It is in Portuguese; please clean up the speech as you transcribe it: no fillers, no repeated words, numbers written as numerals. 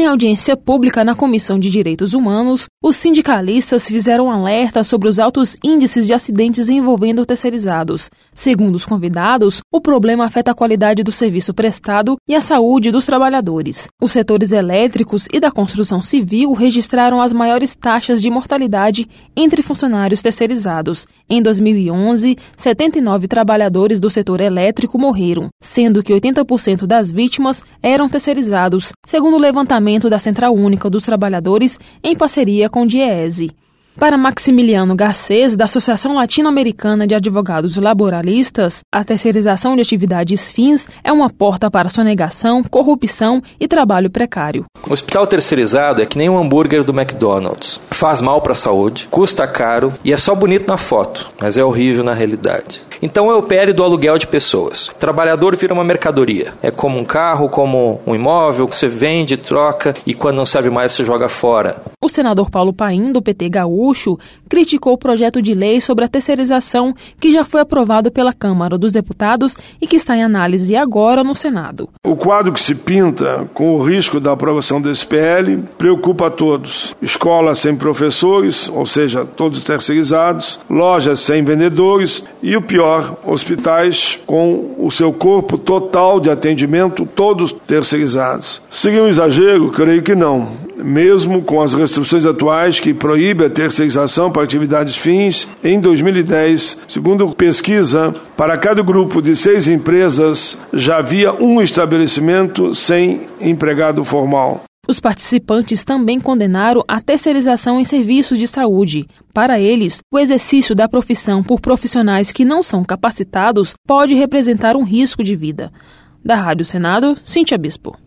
Em audiência pública na Comissão de Direitos Humanos, os sindicalistas fizeram alerta sobre os altos índices de acidentes envolvendo terceirizados. Segundo os convidados, o problema afeta a qualidade do serviço prestado e a saúde dos trabalhadores. Os setores elétricos e da construção civil registraram as maiores taxas de mortalidade entre funcionários terceirizados. Em 2011, 79 trabalhadores do setor elétrico morreram, sendo que 80% das vítimas eram terceirizados, segundo o levantamento da Central Única dos Trabalhadores em parceria com o DIEESE. Para Maximiliano Garcês, da Associação Latino-Americana de Advogados Laboralistas, a terceirização de atividades fins é uma porta para sonegação, corrupção e trabalho precário. O hospital terceirizado é que nem um hambúrguer do McDonald's. Faz mal para a saúde, custa caro e é só bonito na foto, mas é horrível na realidade. Então é o PL do aluguel de pessoas. O trabalhador vira uma mercadoria. É como um carro, como um imóvel que você vende, troca e quando não serve mais você joga fora. O senador Paulo Paim, do PT Gaúcho, criticou o projeto de lei sobre a terceirização que já foi aprovado pela Câmara dos Deputados e que está em análise agora no Senado. O quadro que se pinta com o risco da aprovação desse PL preocupa a todos. Escolas sem professores, ou seja, todos terceirizados, lojas sem vendedores e o pior, hospitais com o seu corpo total de atendimento, todos terceirizados. Seria um exagero? Creio que não. Mesmo com as restrições atuais que proíbem a terceirização para atividades fins, em 2010, segundo pesquisa, para cada grupo de 6 empresas já havia um estabelecimento sem empregado formal. Os participantes também condenaram a terceirização em serviços de saúde. Para eles, o exercício da profissão por profissionais que não são capacitados pode representar um risco de vida. Da Rádio Senado, Cíntia Bispo.